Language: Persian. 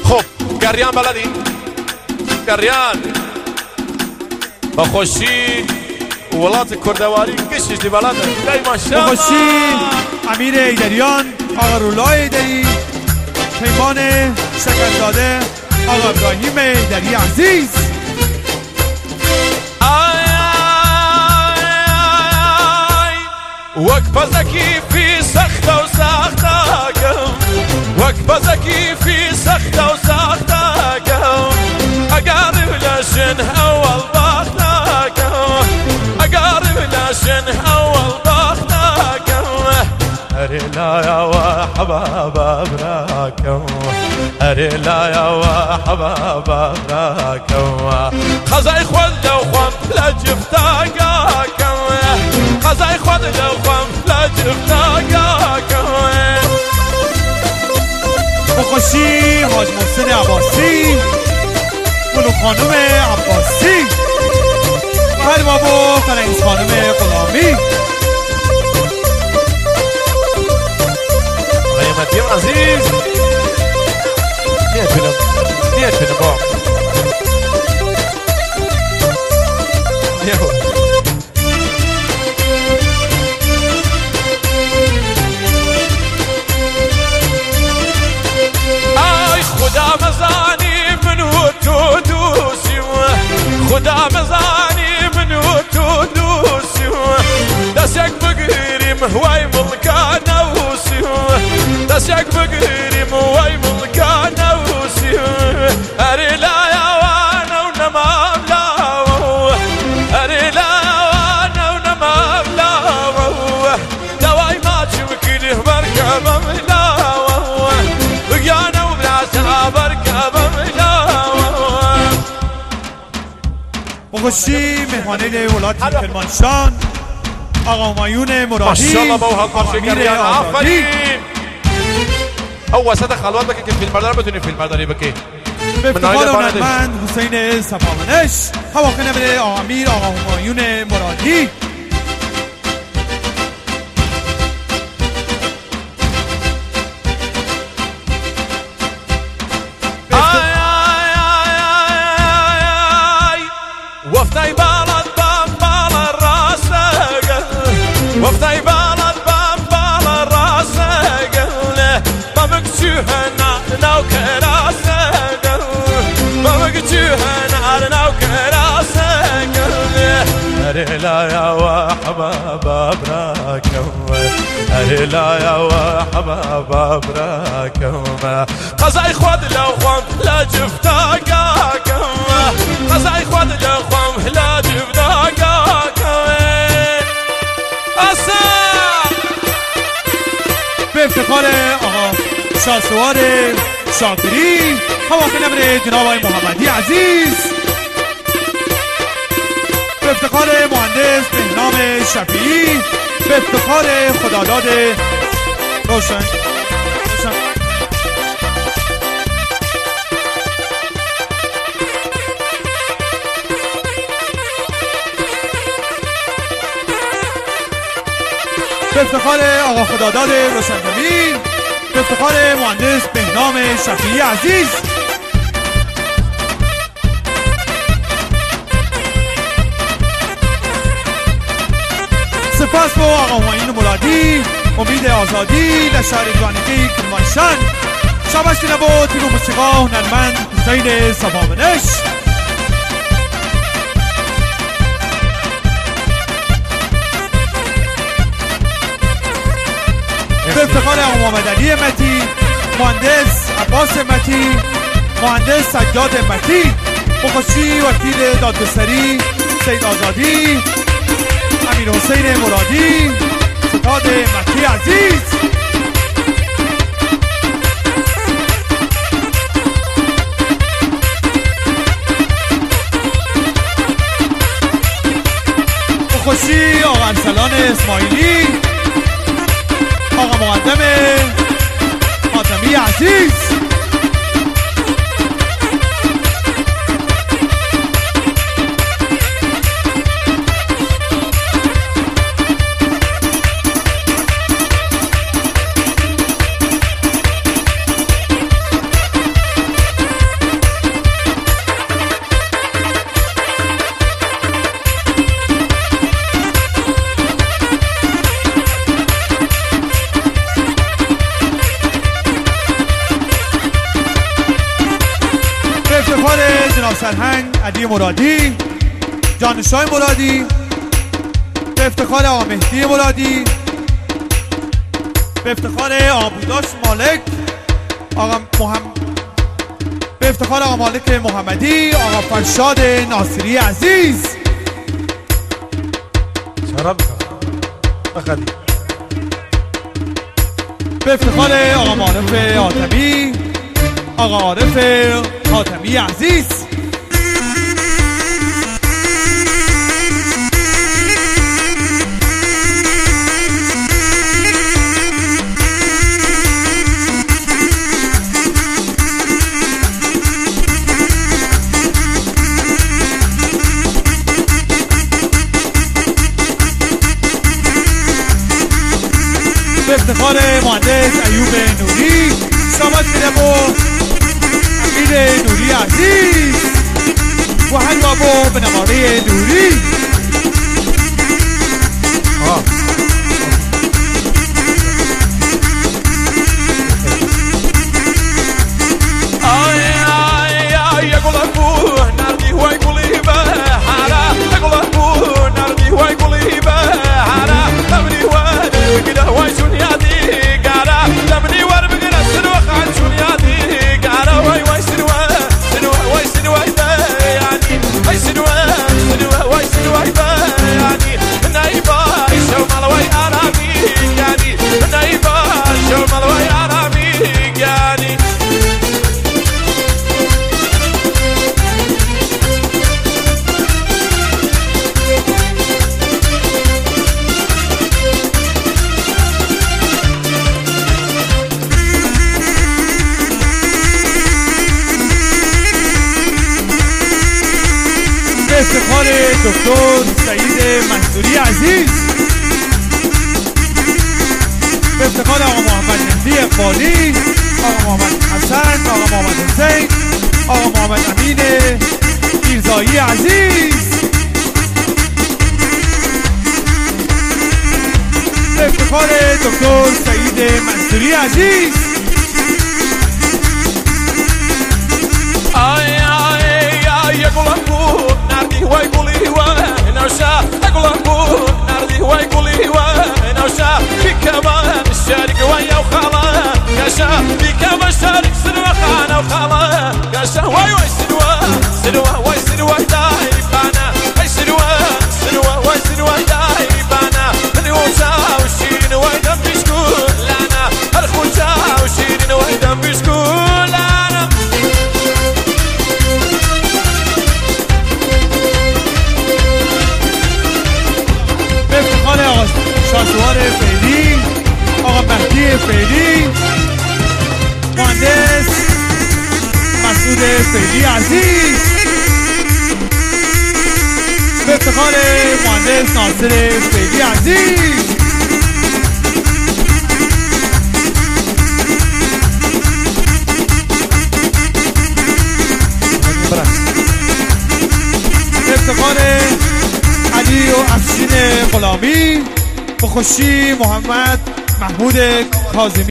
خب گریان بلدی؟ گریان با خوشی ولات کردواری کشش دی بلده دای ماشاءالله. با خوشی امیر ایدریان، آقا رولا ایدری، پیمان شکرزاده، آقا ابراهیم ایدری عزیز. وەک بەزەکی فی سەختە و ساختەکەم، وەک بەزەکی فی سەختە و ساختەکەم، ئەگەڕم لە ژن هەوڵ باختەکەم، ئەگەڕم لە ژن هەوڵ باختەکەم، هەرێ لایەوە حەبابە براکەم، هەرێ لایەوە حەبابە براکەم، قەزای خۆت لەو خۆم لە جفتەکەم، قەزای خۆت لەو خۆم لە جفتەکەم. با خوشی حاج محسن عباسی، گلو خانم عباسی، فرماب و فرنگز خانم غلامی. قیمتیم عزیز نیت بینم با ای خدا مزانی منو تو دوسیم، خدا مزانی منو تو دوسیم، دستک بگیریم وای ملکان نوسیم، دستک بگیریم وای ملکان نوسیم، هری لایوان و نمام لاو، هری لایوان و نمام لاو، دوای ما چمکیده برکبم لاو، بگیانه و براسه برکبم لاو. با خوشی مهمانه ولایت کرمانشاه، آقا همایون مرادی، ماشاءالله با آقا امیر آزادی. او وسط خلوت بکی که فیلم بردار بتونی فیلم برداری بکی. به افتخار هنرمند حسین صفامنش، هواخانه بره آقا امیر آقا همایون مرادی. وفتای بالد بام بال راسه، وفتای بالد بام بال راسه، با مکچوه ناو کراسه، با مکچوه ناو کراسه، هری لایا و حباب براکم، هری لایا و حباب براکم، قضای خود لو خوام لا جفتاکم، قضای خود لو خوام لا جفتاکم. به افتخار آقا شاسوار شاکری، هواخانه بره جناب آقای محمدی عزیز. به افتخار مهندس بهنام شفیعی، به افتخار خداداد روشن به افتخار آقا خداداد روشن‌فهمی، به افتخار مهندس بهنام شفیعی عزیز. سپاس با آقا همایون مرادی، امید آزادی، لشهر جوانگی کرمانشاه. شاباش نبود تیم موسیقی هنرمند حسین صفامنش. به افتخار آقا محمد علی متی، مهندس عباس متی، مهندس سجاد متی، بخشی وکیل دادگستری سید آزادی، امیر حسین مرادی، ستاد متی عزیز. بخشی آقا ارسلان اسماعیلی، آقا مقدم حاتمی عزیز. افتخار جناب سرهنگ علی مرادی جانشاه مرادی، به افتخار آقا مهدی مرادی، به افتخار آقا بوداش مالک، به افتخار آقا مالک محمدی، آقا فرشاد ناصری عزیز. به افتخار آقا معارف حاتمی، آقا عارف حاتمی عزیز. به افتخار مهندس ایوب نوری، سامت میرمو امیر نوری عزیز و حلوابو به نواره نوری. به افتخار دکتر سعید منصوری عزیز، به افتخار آقا محمد مهدی اقبالی، آقا محمد حسن، آقا محمد حسین، آقا محمد امین میرزایی عزیز. به افتخار دکتر سعید منصوری عزیز. شاسوار فعلی، آقا مهدی فعلی، مهندس مسعود فعلی عزیز. به افتخار مهندس ناصر فعلی عزیز. به افتخار علی و افشین غلامی، به خوشی محمد محمود کاظمی.